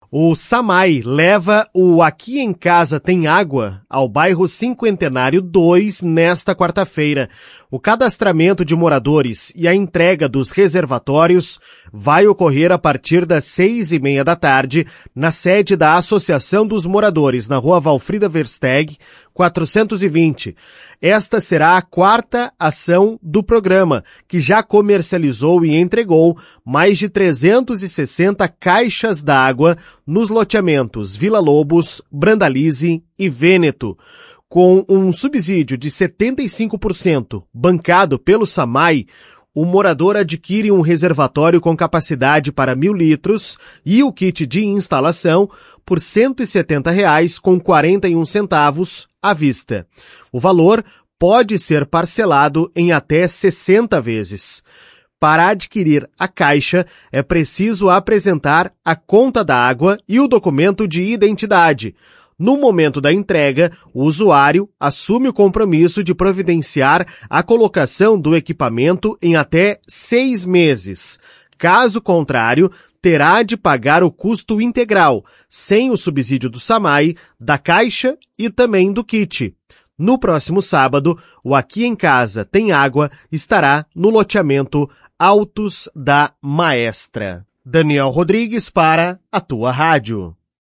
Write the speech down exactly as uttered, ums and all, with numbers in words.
O SAMAI leva o Aqui em Casa Tem Água ao bairro Cinquentenário dois nesta quarta-feira. O cadastramento de moradores e a entrega dos reservatórios vai ocorrer a partir das seis e meia da tarde na sede da Associação dos Moradores, na rua Valfrida Versteg, quatrocentos e vinte. Esta será a quarta ação do programa, que já comercializou e entregou mais de trezentas e sessenta caixas d'água nos loteamentos Vila Lobos, Brandalize e Vêneto. Com um subsídio de setenta e cinco por cento bancado pelo SAMAI, o morador adquire um reservatório com capacidade para mil litros e o kit de instalação por cento e setenta reais com quarenta e um centavos à vista. O valor pode ser parcelado em até sessenta vezes. Para adquirir a caixa, é preciso apresentar a conta da água e o documento de identidade. No momento da entrega, o usuário assume o compromisso de providenciar a colocação do equipamento em até seis meses. Caso contrário, terá de pagar o custo integral, sem o subsídio do SAMAI, da caixa e também do kit. No próximo sábado, o Aqui em Casa Tem Água estará no loteamento Altos da Maestra. Daniel Rodrigues para a Tua Rádio.